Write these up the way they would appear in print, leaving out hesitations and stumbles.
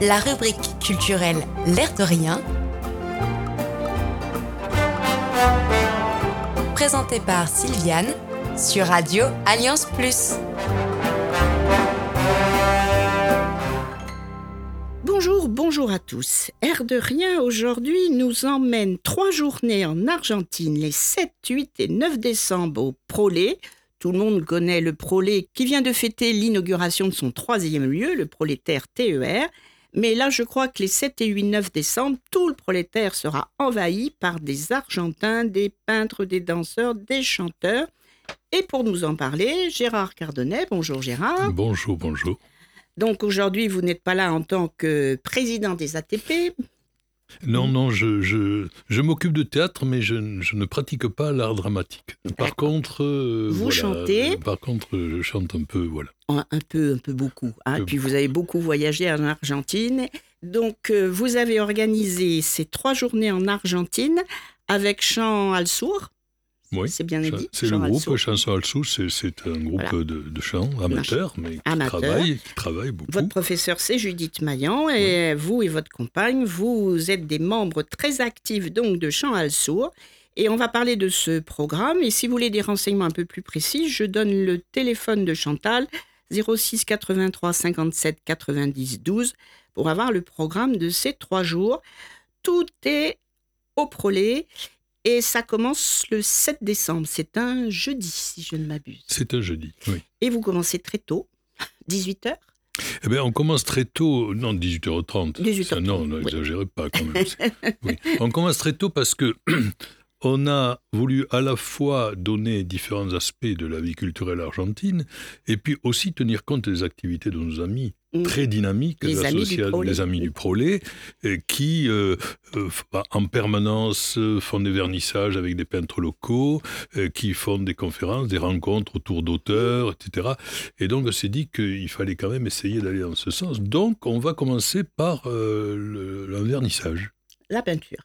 la rubrique culturelle L'air de rien, présentée par Sylviane sur Radio Alliance Plus. Bonjour à tous. Air de rien aujourd'hui nous emmène 3 journées en Argentine les 7, 8 et 9 décembre au Prolé. Tout le monde connaît le Prolé qui vient de fêter l'inauguration de son 3e lieu, le Prolétaire TER. Mais là, je crois que les 7 et 8, 9 décembre, tout le Prolétaire sera envahi par des Argentins, des peintres, des danseurs, des chanteurs. Et pour nous en parler, Gérard Cardonnet. Bonjour Gérard. Bonjour. Donc aujourd'hui, vous n'êtes pas là en tant que président des ATP. Non, je m'occupe de théâtre, mais je ne pratique pas l'art dramatique. Par contre, vous chantez. Par contre, je chante un peu, voilà. Un peu beaucoup. Puis vous avez beaucoup voyagé en Argentine. Donc vous avez organisé ces 3 journées en Argentine avec Chant al Sur. Oui, c'est bien dit. C'est le groupe Chanson al Sur, c'est un groupe de chant amateur, mais qui travaille beaucoup. Votre professeur, c'est Judith Maillan, et vous et votre compagne, vous êtes des membres très actifs donc de Chant al Sur. Et on va parler de ce programme. Et si vous voulez des renseignements un peu plus précis, je donne le téléphone de Chantal, 06 83 57 90 12, pour avoir le programme de ces 3 jours. Tout est au Prolé. Et ça commence le 7 décembre. C'est un jeudi, si je ne m'abuse. C'est un jeudi, oui. Et vous commencez très tôt, 18h ? Eh bien, on commence très tôt, non, 18h30. 18h30. Non, n'exagérez pas quand même. Oui. On commence très tôt parce que on a voulu à la fois donner différents aspects de la vie culturelle argentine et puis aussi tenir compte des activités de nos amis très dynamiques, les amis du Prolé, qui en permanence font des vernissages avec des peintres locaux, qui font des conférences, des rencontres autour d'auteurs, etc. Et donc on s'est dit qu'il fallait quand même essayer d'aller dans ce sens. Donc on va commencer par le vernissage. La peinture.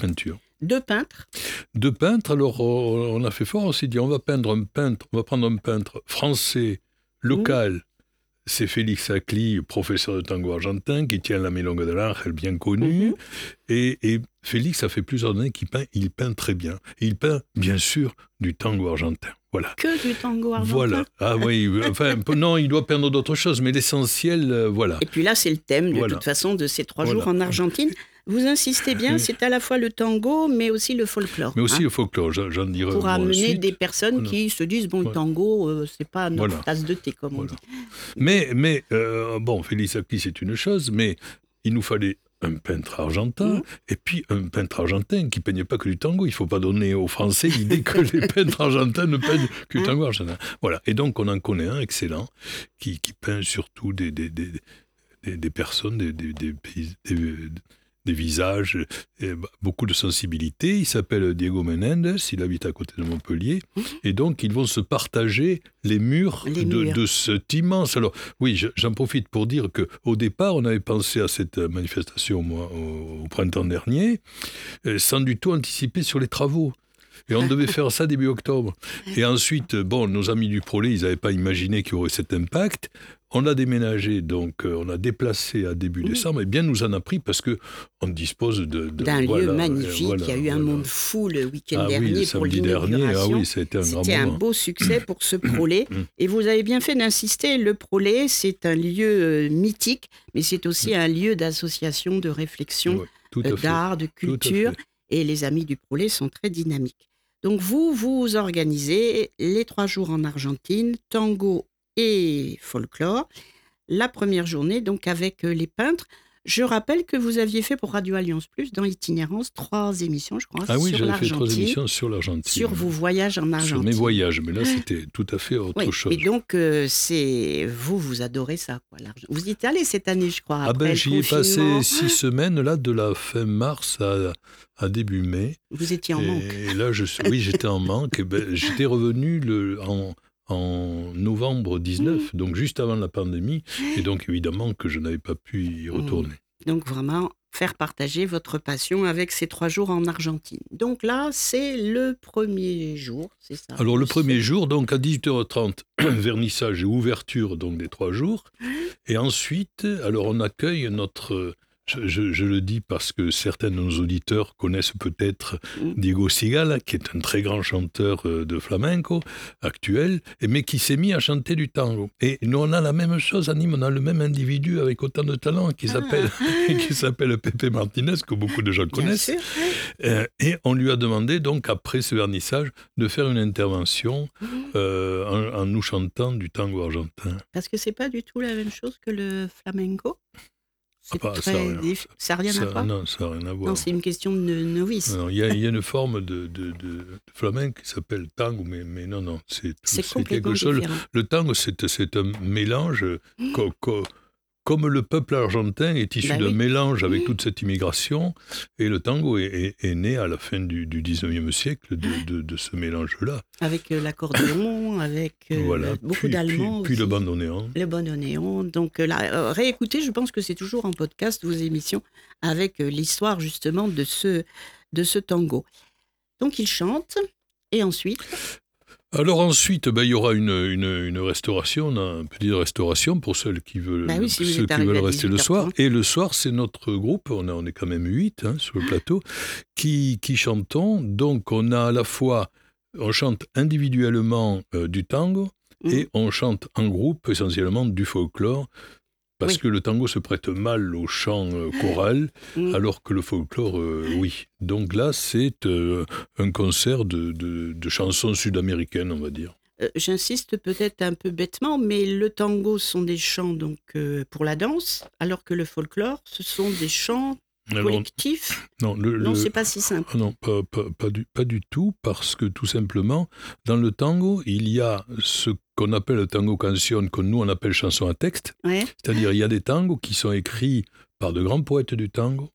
2 peintres. 2 peintres. Alors, on a fait fort. On s'est dit, on va prendre un peintre français, local. C'est Félix Acli, professeur de tango argentin, qui tient la Milonga de l'Ángel, bien connu. Et Félix, ça fait plusieurs années qu'il peint. Il peint très bien. Et il peint, bien sûr, du tango argentin. Voilà. Que du tango argentin. Voilà. Ah oui, enfin, non, il doit peindre d'autres choses, mais l'essentiel, voilà. Et puis là, c'est le thème, de toute façon, de ces 3 jours en Argentine. Vous insistez bien, c'est à la fois le tango, mais aussi le folklore. Mais aussi le folklore, j'en dirai. Pour amener des personnes qui se disent, le tango, c'est pas notre tasse de thé, comme on dit. Mais Félix Acli, c'est une chose, mais il nous fallait un peintre argentin, et puis un peintre argentin qui ne peignait pas que du tango. Il ne faut pas donner aux Français l'idée que les peintres argentins ne peignent que du tango argentin. Voilà. Et donc, on en connaît un excellent qui peint surtout des personnes, des visages, beaucoup de sensibilité. Il s'appelle Diego Menendez, il habite à côté de Montpellier, et donc ils vont se partager les murs. De cet immense... Alors oui, j'en profite pour dire qu'au départ, on avait pensé à cette manifestation au printemps dernier, sans du tout anticiper sur les travaux. Et on devait faire ça début octobre. Et ensuite, nos amis du Prolé, ils n'avaient pas imaginé qu'il y aurait cet impact. On a déménagé, donc on a déplacé à début décembre, et bien nous en a pris parce qu'on dispose d'un lieu magnifique. Il y a eu un monde fou le week-end dernier pour l'inauguration. C'était un beau succès pour ce Prolé. Et vous avez bien fait d'insister, le Prolé, c'est un lieu mythique, mais c'est aussi un lieu d'association, de réflexion, d'art, de culture. Et les amis du Prolé sont très dynamiques. Donc vous organisez les 3 jours en Argentine, tango et folklore. La première journée, donc avec les peintres. Je rappelle que vous aviez fait pour Radio Alliance Plus, dans Itinérance, 3 émissions, je crois, sur l'Argentine. J'avais fait 3 émissions sur l'Argentine. Sur vos voyages en Argentine. Sur mes voyages, mais là, c'était tout à fait autre chose. Et donc, vous adorez ça, quoi, l'Argentine. Vous y êtes allé cette année, je crois, après j'y ai passé 6 semaines, là, de la fin mars à début mai. Vous étiez en manque. Et là, j'étais en manque. Et j'étais revenu en novembre 19, donc juste avant la pandémie, et donc évidemment que je n'avais pas pu y retourner. Donc vraiment, faire partager votre passion avec ces 3 jours en Argentine. Donc là, c'est le premier jour, c'est ça? Alors le premier jour, donc à 18h30, vernissage et ouverture donc des 3 jours. Et ensuite, alors on accueille notre... Je le dis parce que certains de nos auditeurs connaissent peut-être Diego Cigala, qui est un très grand chanteur de flamenco actuel, mais qui s'est mis à chanter du tango. Et nous, on a la même chose à Nîmes, on a le même individu avec autant de talent qui s'appelle Pepe Martinez, que beaucoup de gens connaissent. Et on lui a demandé, donc, après ce vernissage, de faire une intervention en nous chantant du tango argentin. Parce que c'est pas du tout la même chose que le flamenco. Ça n'a rien à voir. Non, ça n'a rien à voir. Non, c'est une question de novice. Il y a une forme de flamenco qui s'appelle tango, mais non, c'est quelque chose. Différent. Le tango, c'est un mélange, comme le peuple argentin est issu d'un mélange avec toute cette immigration, et le tango est né à la fin du 19e siècle de ce mélange-là. Avec l'accordéon, avec beaucoup d'Allemands puis aussi. le bandoneon. Le bandoneon. Donc là, réécoutez, je pense que c'est toujours en podcast vos émissions avec l'histoire justement de ce tango. Donc il chante, et ensuite... Alors ensuite, il y aura une restauration, une petite restauration pour ceux qui veulent, rester le soir. Et le soir, c'est notre groupe, on est quand même 8 sur le plateau, qui chantons. Donc on a à la fois, on chante individuellement du tango et on chante en groupe essentiellement du folklore. Parce que le tango se prête mal au chant choral, alors que le folklore, oui. Donc là, c'est un concert de chansons sud-américaines, on va dire. J'insiste peut-être un peu bêtement, mais le tango sont des chants donc, pour la danse, alors que le folklore, ce sont des chants collectifs. Non, c'est pas si simple. Non, pas du tout, parce que tout simplement, dans le tango, il y a ce qu'on appelle le tango canción, que nous on appelle chanson à texte. Ouais. C'est-à-dire, il y a des tangos qui sont écrits par de grands poètes du tango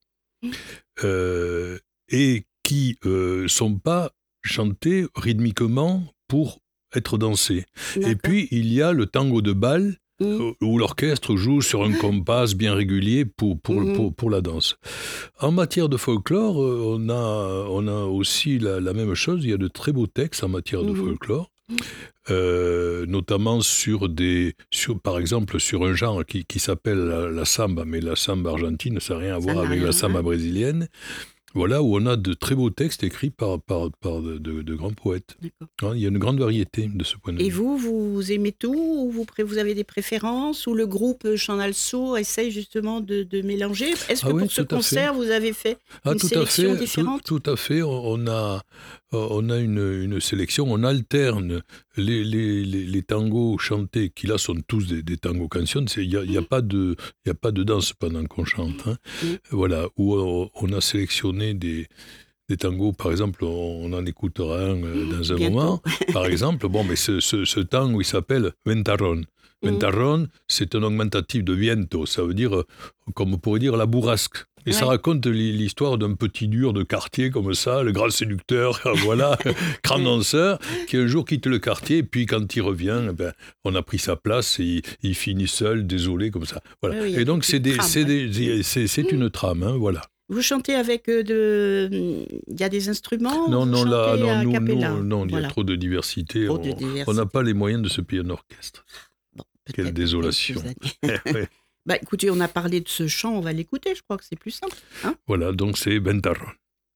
et qui sont pas chantés rythmiquement pour être dansés. D'accord. Et puis, il y a le tango de bal, où l'orchestre joue sur un compas bien régulier pour la danse. En matière de folklore, on a aussi la même chose. Il y a de très beaux textes en matière de folklore, notamment par exemple sur un genre qui s'appelle la samba, mais la samba argentine, ça n'a rien à voir avec la samba brésilienne. Voilà, où on a de très beaux textes écrits par de grands poètes. Il y a une grande variété de ce point de vue. Et vous aimez tout, ou vous avez des préférences, ou le groupe Chanal Sourd essaye justement de mélanger? Est-ce que pour ce concert, vous avez fait une sélection différente? Tout à fait. On a une sélection, on alterne les tangos chantés, qui là sont tous des tangos canciones. Il n'y a pas de danse pendant qu'on chante. Voilà, où on a sélectionné des tangos, par exemple, on en écoutera un dans un moment. Par exemple, mais ce tango, il s'appelle Ventarrón. Ventarrón, c'est un augmentatif de viento, ça veut dire, comme on pourrait dire, la bourrasque. Et ça raconte l'histoire d'un petit dur de quartier comme ça, le grand séducteur, voilà, grand danseur, qui un jour quitte le quartier, et puis quand il revient, on a pris sa place, et il finit seul, désolé, comme ça. Voilà. Et donc c'est une trame, voilà. Vous chantez avec il y a des instruments? Non, nous, il y a trop de diversité. On n'a pas les moyens de se payer un orchestre. Bon, quelle désolation. Écoutez, on a parlé de ce chant, on va l'écouter, je crois que c'est plus simple. Voilà, donc c'est Ventarrón.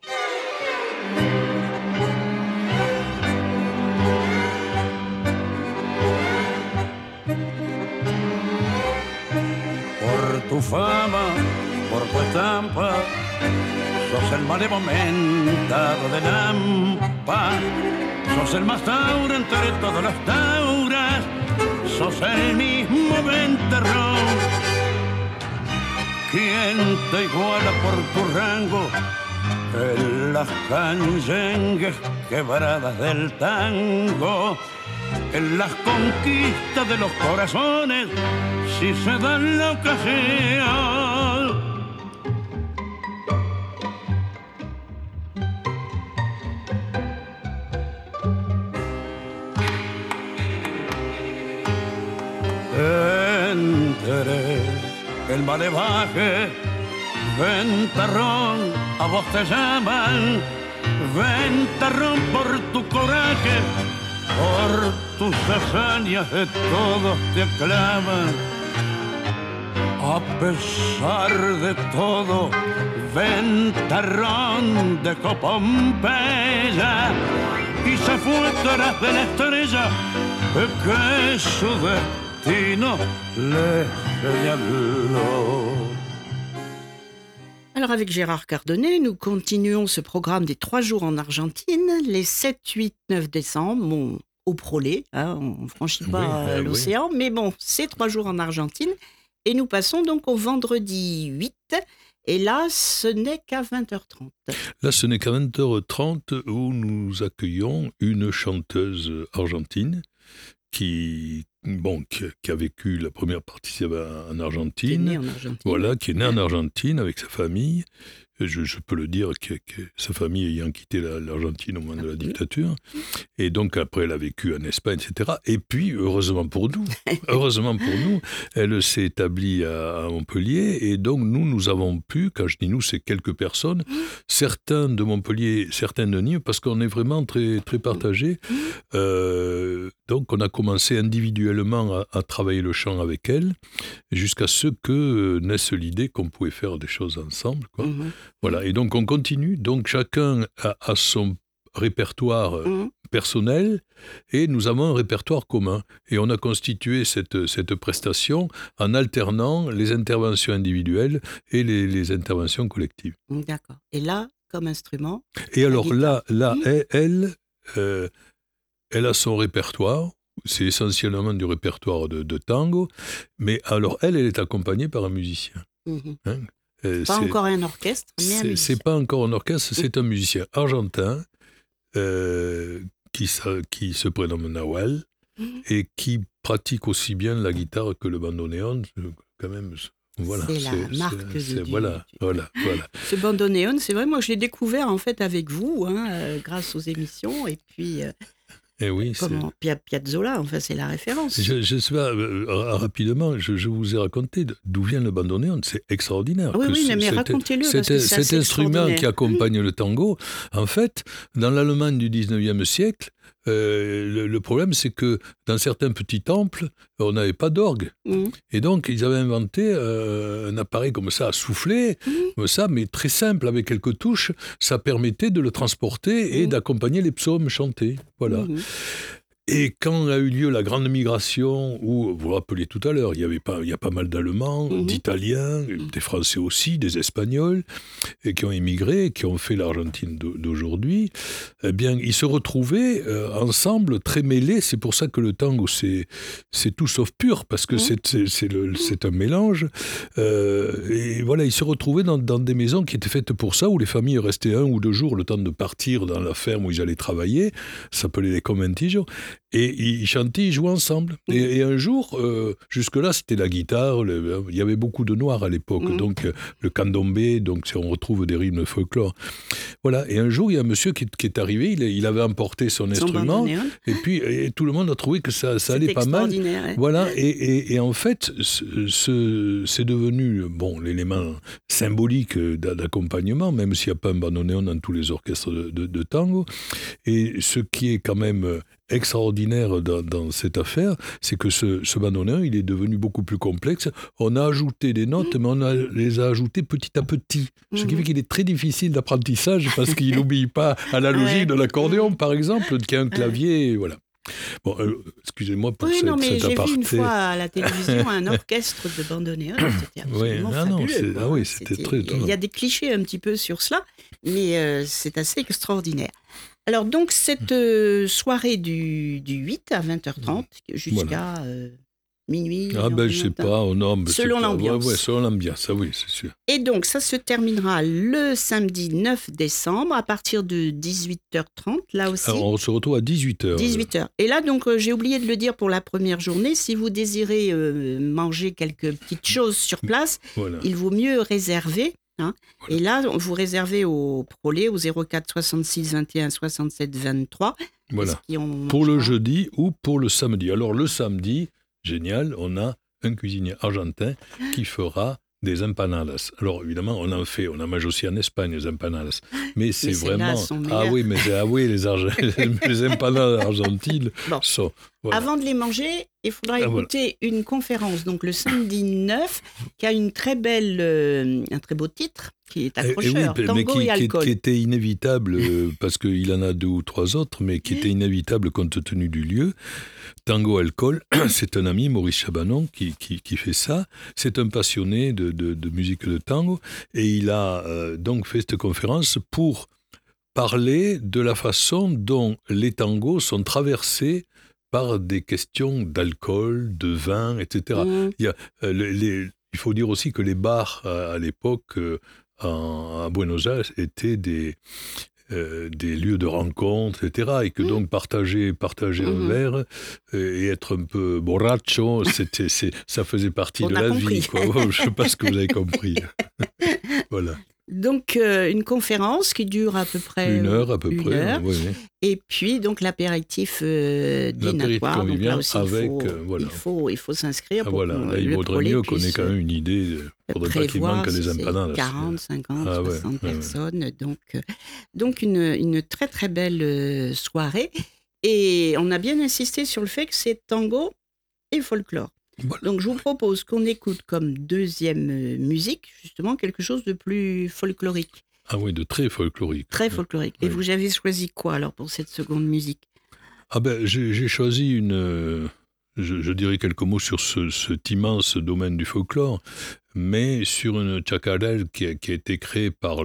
Por tu fama, por tu estampa, sos el malevo mentado de Lampa, sos el más tauro entre todos los tauras, sos el mismo Ventarrón. ¿Quién te iguala por tu rango en las canyengues quebradas del tango? En las conquistas de los corazones, si se dan la ocasión. Entre el malevaje Ventarrón, a vos te llaman, ventarrón por tu coraje, por tus hazañas de todos te aclaman. A pesar de todo, ventarrón dejó Pompeya y se fue tras de la estrella que su destino le señaló. Alors avec Gérard Cardonnet, nous continuons ce programme des 3 jours en Argentine, les 7, 8, 9 décembre, bon, au Prolé, hein, on ne franchit pas l'océan, mais bon, c'est 3 jours en Argentine. Et nous passons donc au vendredi 8, et là, ce n'est qu'à 20h30. Là, ce n'est qu'à 20h30 où nous accueillons une chanteuse argentine qui a vécu la première partie en Argentine. Qui est née en Argentine. Voilà, qui est née en Argentine avec sa famille. Je peux le dire, que sa famille ayant quitté l'Argentine au moment de la dictature. Et donc, après, elle a vécu en Espagne, etc. Et puis, heureusement pour nous, elle s'est établie à Montpellier. Et donc, nous avons pu, quand je dis nous, c'est quelques personnes, certains de Montpellier, certains de Nîmes, parce qu'on est vraiment très, très partagés. Donc, on a commencé individuellement à travailler le chant avec elle, jusqu'à ce que naisse l'idée qu'on pouvait faire des choses ensemble, quoi. Voilà, et donc on continue. Donc chacun a son répertoire personnel et nous avons un répertoire commun. Et on a constitué cette prestation en alternant les interventions individuelles et les interventions collectives. D'accord. Et là, comme instrument? Et alors là elle a son répertoire. C'est essentiellement du répertoire de tango. Mais alors elle est accompagnée par un musicien. Hein? Pas encore un orchestre, mais un musicien. C'est pas encore un orchestre, c'est un musicien argentin qui se prénomme Nahuel et qui pratique aussi bien la guitare que le bandoneón. Quand même, voilà. C'est la marque de voilà. Ce bandoneón, c'est vrai, moi je l'ai découvert en fait avec vous, grâce aux émissions, et puis... Et oui, Piazzolla, enfin, c'est la référence. Je sais pas, rapidement, je vous ai raconté d'où vient le bandoneón. C'est extraordinaire. Oui, mais racontez-le. Cet instrument qui accompagne le tango, en fait, dans l'Allemagne du 19e siècle, le problème, c'est que dans certains petits temples, on n'avait pas d'orgue. Et donc, ils avaient inventé un appareil comme ça, à souffler, comme ça, mais très simple, avec quelques touches. Ça permettait de le transporter et d'accompagner les psaumes chantés. Voilà. Et quand a eu lieu la grande migration, où, vous vous rappelez tout à l'heure, il y a pas mal d'Allemands, d'Italiens, des Français aussi, des Espagnols, et qui ont émigré, qui ont fait l'Argentine d'aujourd'hui, eh bien, ils se retrouvaient ensemble, très mêlés. C'est pour ça que le tango, c'est tout sauf pur, parce que c'est un mélange. Et voilà, ils se retrouvaient dans des maisons qui étaient faites pour ça, où les familles restaient 1 ou 2 jours le temps de partir dans la ferme où ils allaient travailler. Ça s'appelait les conventillos. Et ils chantaient, ils jouaient ensemble. Et un jour, jusque-là, c'était la guitare. Il y avait beaucoup de noirs à l'époque. Donc, le candombe, donc on retrouve des rythmes de folklore. Voilà. Et un jour, il y a un monsieur qui est arrivé. Il avait emporté son instrument. Et puis, tout le monde a trouvé que ça allait pas mal. Ouais. Voilà. Et en fait, c'est devenu l'élément symbolique d'accompagnement, même s'il n'y a pas un bandoneón dans tous les orchestres de tango. Et ce qui est quand même extraordinaire dans cette affaire, c'est que ce bandoneón, il est devenu beaucoup plus complexe. On a ajouté des notes, mais on les a ajoutées petit à petit. Ce qui fait qu'il est très difficile d'apprentissage parce qu'il n'obéit pas à la logique de l'accordéon, par exemple, qui a un clavier, voilà. Bon, excusez-moi pour cet aparté. J'ai vu une fois à la télévision un orchestre de bandoneón, c'était absolument fabuleux. C'était très étonnant. Il y a des clichés un petit peu sur cela, mais c'est assez extraordinaire. Alors donc cette soirée du 8 à 20h30 jusqu'à minuit. Je sais pas, selon l'ambiance. Ouais, selon l'ambiance, oui, c'est sûr. Et donc ça se terminera le samedi 9 décembre à partir de 18h30, là aussi. Alors, on se retrouve à 18h. 18h. Et là donc j'ai oublié de le dire pour la première journée, si vous désirez manger quelques petites choses sur place, il vaut mieux réserver. Voilà. Et là, vous réservez au Prolé, au 04 66 21 67 23. Voilà. Pour le jeudi ou pour le samedi. Alors le samedi, génial, on a un cuisinier argentin qui fera des empanadas. Alors évidemment, on mange aussi en Espagne les empanadas. Mais c'est vraiment... les empanadas argentines sont... Voilà. Avant de les manger, il faudra écouter une conférence, donc le samedi 9, qui a un très beau titre, qui est accrocheur, Tango et alcool. Qui était inévitable, parce qu'il en a 2 ou 3 autres, mais qui était inévitable compte tenu du lieu. Tango alcool, c'est un ami, Maurice Chabanon, qui fait ça. C'est un passionné de musique de tango, et il a donc fait cette conférence pour parler de la façon dont les tangos sont traversés par des questions d'alcool, de vin, etc. Il faut dire aussi que les bars, à l'époque, à Buenos Aires, étaient des lieux de rencontre, etc. Et que donc partager un verre et être un peu borracho, ça faisait partie de la vie. Quoi. Je ne sais pas ce que vous avez compris. Voilà. Donc, une conférence qui dure à peu près 1 heure à peu près. Oui. Et puis, donc, l'apéritif dînatoire. Donc, là aussi, il faut s'inscrire. Là, il vaudrait mieux qu'on ait quand même une idée. Il ne faudrait pas qu'il manque des empanadas. 40, 50, 60 personnes. Donc, une très, très belle soirée. Et on a bien insisté sur le fait que c'est tango et folklore. Voilà. Donc, je vous propose qu'on écoute comme deuxième musique, justement, quelque chose de plus folklorique. Ah oui, de très folklorique. Très folklorique. Et vous avez choisi quoi, alors, pour cette seconde musique ? J'ai choisi je dirais quelques mots sur cet immense domaine du folklore, mais sur une chacarelle qui a été créée par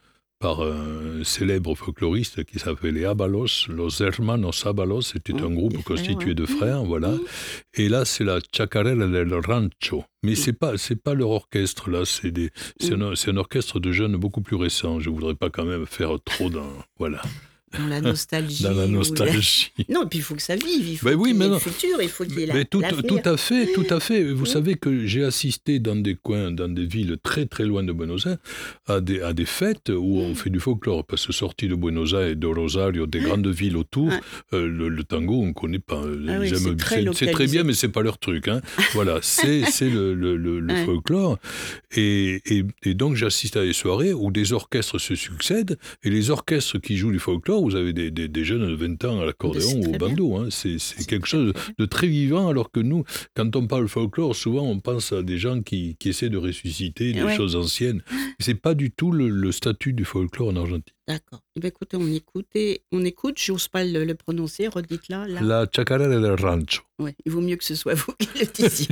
un célèbre folkloriste qui s'appelait les Ábalos, los hermanos Ábalos, c'était un groupe constitué de frères, voilà. Et là, c'est la chacarera del rancho. Mais c'est pas leur orchestre, là, c'est un orchestre de jeunes beaucoup plus récent. Je voudrais pas quand même faire trop voilà. Dans la nostalgie. Non, et puis il faut que ça vive, il faut qu'il y ait le futur, il faut qu'il y ait l'avenir. Tout à fait. Vous savez que j'ai assisté dans des coins, dans des villes très très loin de Buenos Aires, à des fêtes où on fait du folklore. Parce que sorti de Buenos Aires et de Rosario, des grandes villes autour, le tango, on ne connaît pas. C'est très bien, mais c'est pas leur truc. Hein. Voilà, c'est le folklore. Et donc j'assiste à des soirées où des orchestres se succèdent, et les orchestres qui jouent du folklore, vous avez des jeunes de 20 ans à l'accordéon ou au bandeau. Hein. C'est quelque chose de très vivant, alors que nous, quand on parle folklore, souvent on pense à des gens qui essaient de ressusciter des choses anciennes. C'est pas du tout le statut du folklore en Argentine. D'accord. Écoutez, on écoute, j'ose pas le prononcer, redites-la. La chacarera del rancho. Oui, il vaut mieux que ce soit vous qui le disiez.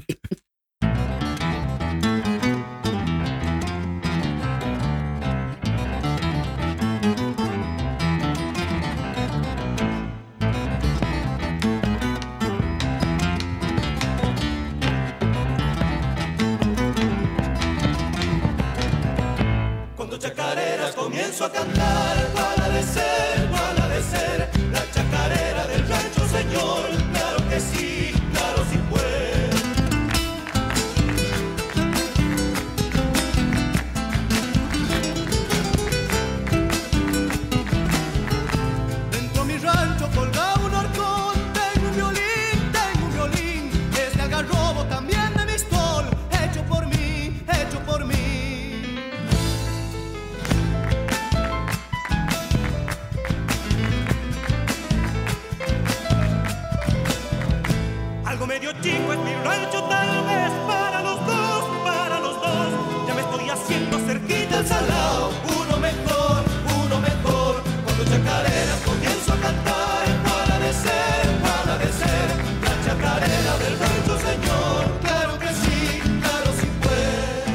Comienzo a cantar, ¿cuál ha de ser? La chacarera del rancho, señor, claro que sí puede. Dentro mi rancho colgado un horcón, tengo un violín, es de algarrobo también de mistol, hecho por mí. Algo medio chico es mi rancho, tal vez para los dos. Ya me estoy haciendo cerquita al salao, uno mejor. Cuando chacareras comienzo a cantar, ¿cuál ha de ser? La chacarera del rancho, señor, claro que sí puede.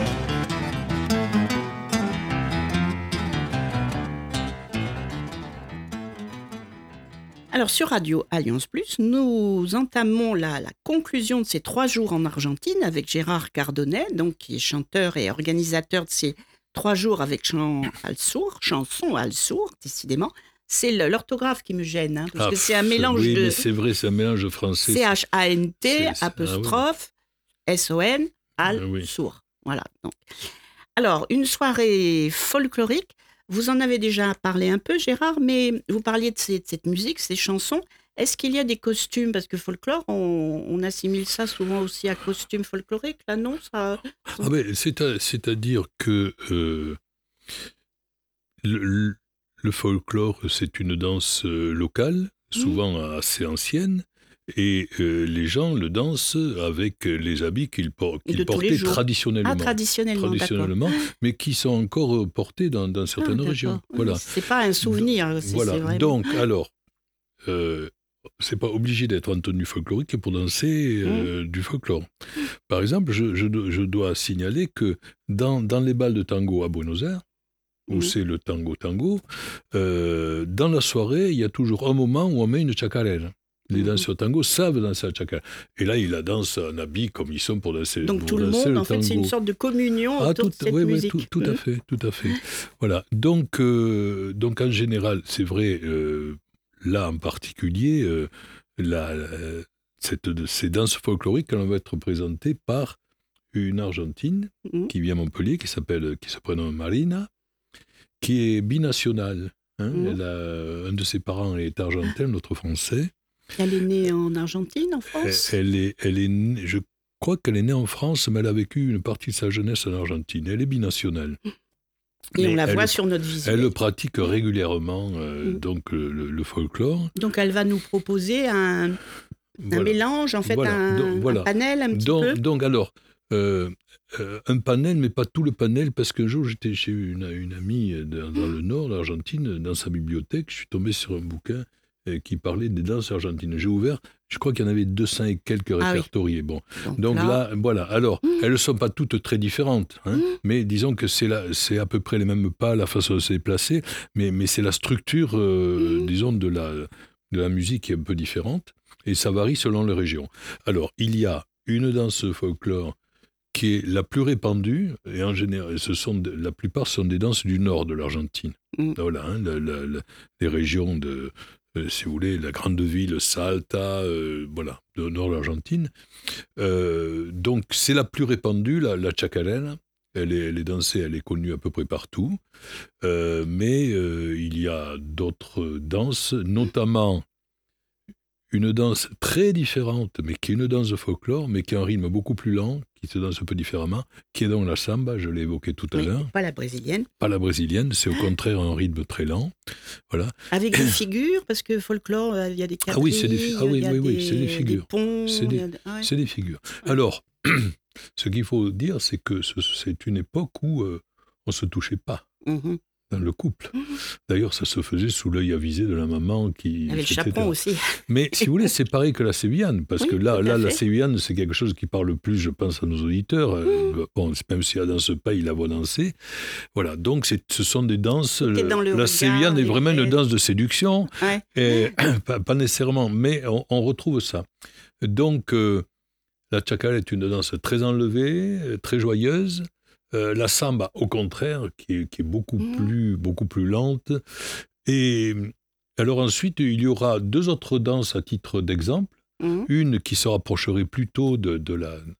Alors, sur Radio Alliance Plus, nous entamons la conclusion de ces 3 jours en Argentine avec Gérard Cardonnet, donc, qui est chanteur et organisateur de ces 3 jours avec chanson al sur, décidément. C'est l'orthographe qui me gêne, hein, parce que c'est un mélange de... mais c'est vrai, c'est un mélange de français. C-H-A-N-T, apostrophe, S-O-N, sur. Voilà. Donc. Alors, une soirée folklorique. Vous en avez déjà parlé un peu, Gérard, mais vous parliez de cette musique, ces chansons. Est-ce qu'il y a des costumes? Parce que folklore, on assimile ça souvent aussi à costume folklorique, là, non ça... Ah ben, c'est-à-dire que le folklore, c'est une danse locale, souvent assez ancienne, et les gens le dansent avec les habits qu'ils portaient traditionnellement. Ah, traditionnellement, mais qui sont encore portés dans certaines régions. Voilà. C'est pas un souvenir. Voilà. C'est vraiment... Donc, alors, c'est pas obligé d'être en tenue folklorique pour danser du folklore. Par exemple, je dois signaler que dans les bals de tango à Buenos Aires, où c'est le tango, dans la soirée, il y a toujours un moment où on met une chacarera. Les danseurs tango savent danser la chacarera. Et là, ils la dansent en habit comme ils sont pour danser. Donc tout le monde, en fait, c'est une sorte de communion autour de cette musique. Oui, tout à fait. Voilà. Donc en général, c'est vrai, là en particulier, ces danses folkloriques, elles vont être présentées par une Argentine qui vient à Montpellier, qui se prénomme Marina, qui est binationale. Un de ses parents est argentin, l'autre français. Elle est née en Argentine, en France? Je crois qu'elle est née en France, mais elle a vécu une partie de sa jeunesse en Argentine. Elle est binationale. Et on la voit sur notre visuel. Elle le pratique régulièrement, donc le folklore. Donc elle va nous proposer un mélange, en fait, un panel un petit peu. Donc alors, un panel, mais pas tout le panel, parce qu'un jour j'étais chez une amie dans le nord de l'Argentine, dans sa bibliothèque, je suis tombé sur un bouquin qui parlait des danses argentines. J'ai ouvert, je crois qu'il y en avait 200 et quelques répertoriés. Bon. Donc là, voilà. Alors, elles ne sont pas toutes très différentes, mais disons que c'est à peu près les mêmes pas, la façon de se déplacer, mais c'est la structure, disons, de la musique qui est un peu différente, et ça varie selon les régions. Alors, il y a une danse folklore qui est la plus répandue, et en général, la plupart sont des danses du nord de l'Argentine. Voilà, les régions de... si vous voulez, la grande ville Salta, voilà, au nord de l'Argentine. Donc, c'est la plus répandue, la chacarera. Elle est dansée, elle est connue à peu près partout. Mais il y a d'autres danses, notamment une danse très différente, mais qui est une danse de folklore, mais qui a un rythme beaucoup plus lent, qui se danse un peu différemment, qui est donc la samba, je l'ai évoqué tout à l'heure. Pas la brésilienne. Pas la brésilienne, c'est au contraire un rythme très lent. Voilà. Avec des figures, parce que folklore, il y a des quadrilles, oui, c'est des figures. Des ponts. C'est des figures. Alors, ce qu'il faut dire, c'est que c'est une époque où on ne se touchait pas. Dans le couple. D'ailleurs, ça se faisait sous l'œil avisé de la maman qui... Avec le chaperon aussi. Mais si vous voulez, c'est pareil que la sévillane, parce que là la sévillane, c'est quelque chose qui parle plus, je pense, à nos auditeurs. Bon, même si elle danse pas, il la voit danser. Voilà, donc ce sont des danses... La sévillane est vraiment une danse de séduction, et, pas nécessairement, mais on retrouve ça. Donc, la chacarera est une danse très enlevée, très joyeuse. La samba, au contraire, qui est beaucoup plus lente. Et alors ensuite, il y aura deux autres danses à titre d'exemple. Une qui se rapprocherait plutôt de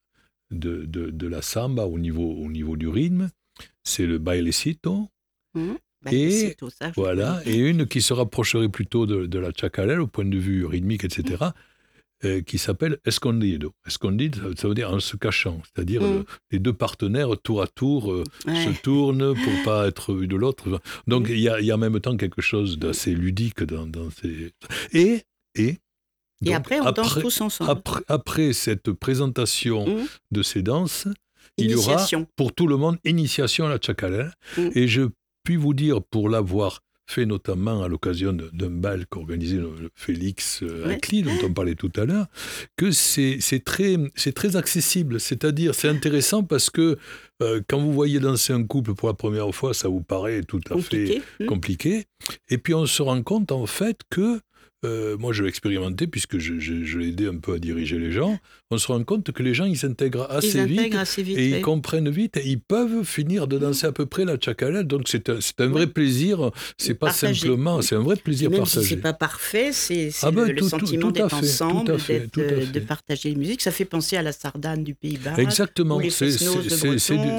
la samba au niveau du rythme. C'est le bailecito. Et voilà. Et une qui se rapprocherait plutôt de la chacarera au point de vue rythmique, etc. Qui s'appelle escondido. Escondido, ça veut dire en se cachant, c'est-à-dire les deux partenaires tour à tour se tournent pour ne pas être vu de l'autre. Donc il y a en même temps quelque chose d'assez ludique dans ces... Et donc, après, on danse tous ensemble. Après cette présentation de ces danses, il y aura pour tout le monde initiation à la chacarera. Et je puis vous dire, pour l'avoir fait notamment à l'occasion d'un bal qu'organisait Félix Acli, dont on parlait tout à l'heure, que c'est très accessible. C'est-à-dire, c'est intéressant parce que quand vous voyez danser un couple pour la première fois, ça vous paraît tout à fait compliqué. Et puis on se rend compte en fait que, moi je l'ai expérimenté puisque je l'ai aidé un peu à diriger les gens, on se rend compte que les gens ils s'intègrent assez vite et ils comprennent vite et ils peuvent finir de danser à peu près la chacarera. Donc c'est un vrai plaisir, c'est pas simplement, c'est un vrai plaisir partagé. Même si c'est pas parfait, c'est le sentiment d'être ensemble, de partager la musique. Ça fait penser à la sardane du Pays Basque. Exactement, c'est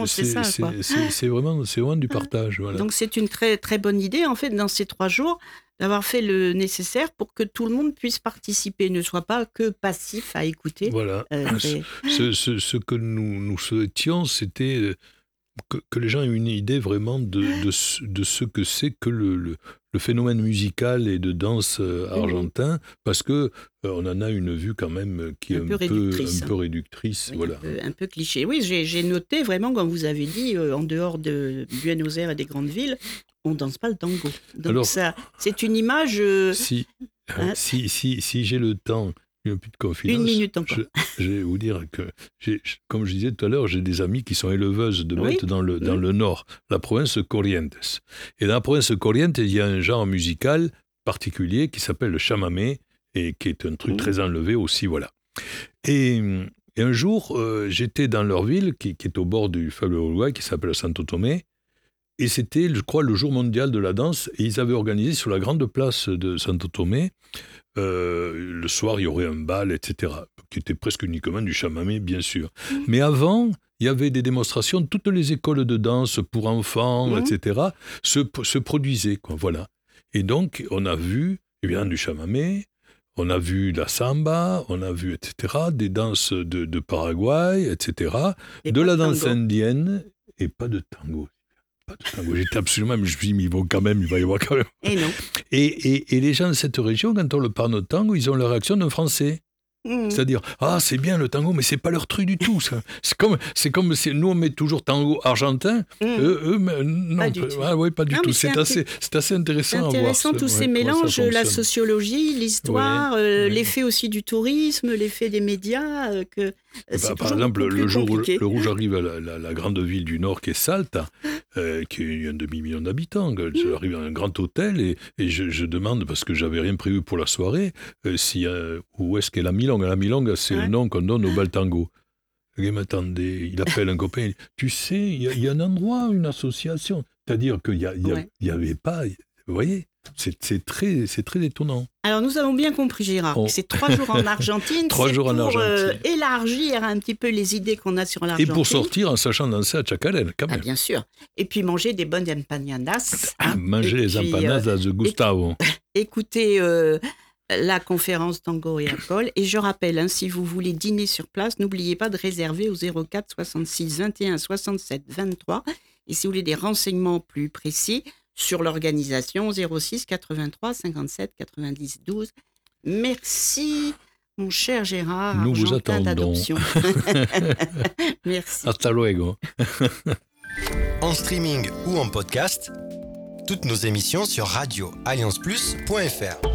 vraiment du partage. Voilà. Donc c'est une très très bonne idée en fait dans ces 3 jours. d'avoir fait le nécessaire pour que tout le monde puisse participer, ne soit pas que passif à écouter. Voilà. Ce que nous souhaitions, c'était que les gens aient une idée vraiment de ce que c'est que le phénomène musical et de danse argentin, parce que on en a une vue quand même qui est un peu réductrice. Oui, voilà. un peu cliché. Oui, j'ai noté vraiment, comme vous avez dit, en dehors de Buenos Aires et des grandes villes, on ne danse pas le tango. Donc alors, ça, c'est une image... Si j'ai le temps... Une petite confidence. 1 minute encore. Je vais vous dire que, comme je disais tout à l'heure, j'ai des amies qui sont éleveuses de bêtes dans le nord, la province Corrientes. Et dans la province Corrientes, il y a un genre musical particulier qui s'appelle le chamamé, et qui est un truc très enlevé aussi, voilà. Et un jour, j'étais dans leur ville, qui est au bord du fleuve Uruguay, qui s'appelle Santo Tomé, et c'était, je crois, le jour mondial de la danse, et ils avaient organisé sur la grande place de Santo Tomé, le soir, il y aurait un bal, etc., qui était presque uniquement du chamamé, bien sûr. Mais avant, il y avait des démonstrations, toutes les écoles de danse pour enfants, etc., se produisaient, quoi, voilà. Et donc, on a vu, du chamamé, on a vu la samba, on a vu, etc., des danses de Paraguay, etc., de la danse indienne, et pas de tango. J'étais absolument, je me suis dit, mais il va y avoir quand même. Et non. Et les gens de cette région, quand on leur parle de tango, ils ont la réaction d'un Français. C'est-à-dire, c'est bien le tango, mais c'est pas leur truc du tout. Ça. C'est comme si nous on met toujours tango argentin, eux non, pas du tout. Pas du tout. C'est assez intéressant à voir. C'est intéressant tous ces mélanges, la sociologie, l'histoire, l'effet aussi du tourisme, l'effet des médias. Par exemple, le jour où j'arrive à la grande ville du Nord qui est Salta, qui est un demi-million d'habitants, j'arrive à un grand hôtel et je demande, parce que j'avais rien prévu pour la soirée, où est-ce qu'est la Milonga. La Milonga, c'est le nom qu'on donne au bal tango. Le gars m'attendait, il appelle un copain, il dit, tu sais, il y a un endroit, une association. C'est-à-dire qu'il n'y avait pas... Vous voyez, c'est très étonnant. Alors, nous avons bien compris, Gérard, que c'est 3 jours en Argentine. 3 jours en Argentine. Élargir un petit peu les idées qu'on a sur l'Argentine. Et pour sortir en sachant danser à Chacarel, quand même. Bien sûr. Et puis manger des bonnes empanadas. Manger les empanadas de Gustavo. Écoutez la conférence Tango et Alcool. Et je rappelle, si vous voulez dîner sur place, n'oubliez pas de réserver au 04 66 21 67 23. Et si vous voulez des renseignements plus précis sur l'organisation, 06 83 57 90 12. Merci, mon cher Gérard. Nous vous attendons. Merci. Hasta luego. En streaming ou en podcast, toutes nos émissions sur radio-allianceplus.fr.